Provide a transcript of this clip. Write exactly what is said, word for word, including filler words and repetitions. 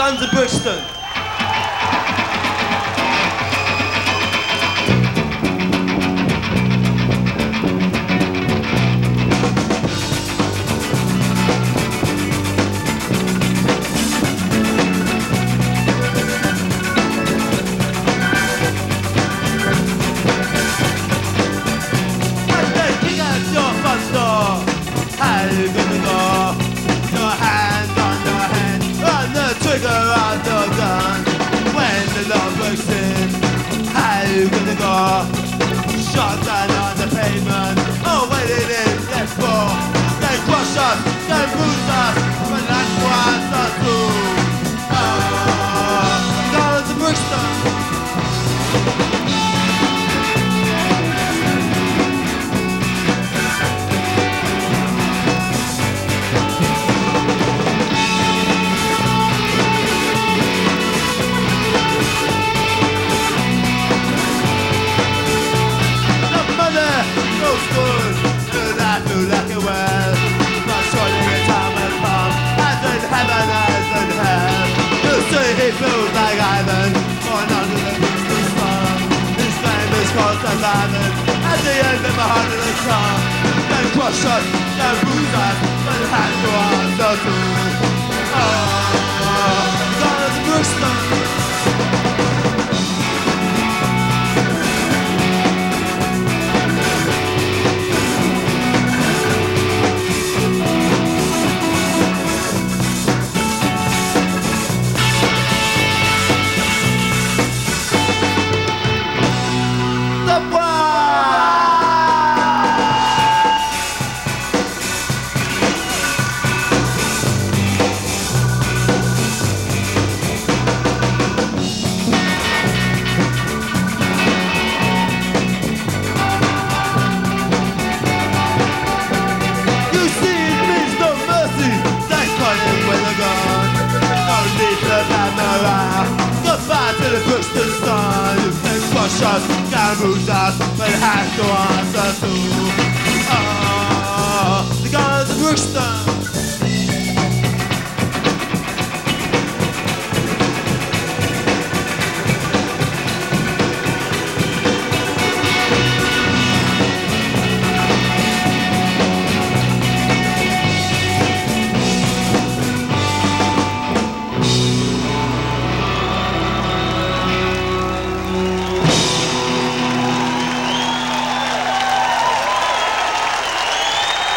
Guns of Brixton. Shot down on the pavement. Oh, wait, it is, let's go. They crush us, they bruise us, but that's what us do. Oh, Guns of Brixton. It feels like heaven, going under the Brixton sun. This flame is called the diamond. At the end of a hundred and some, they crush us, they bruise us, but it has to answer to. Oh, Guns of Brixton. Goodbye to the Brixton sun. They crush us, gamble us, but it has to answer to. Oh, the Guns of Brixton.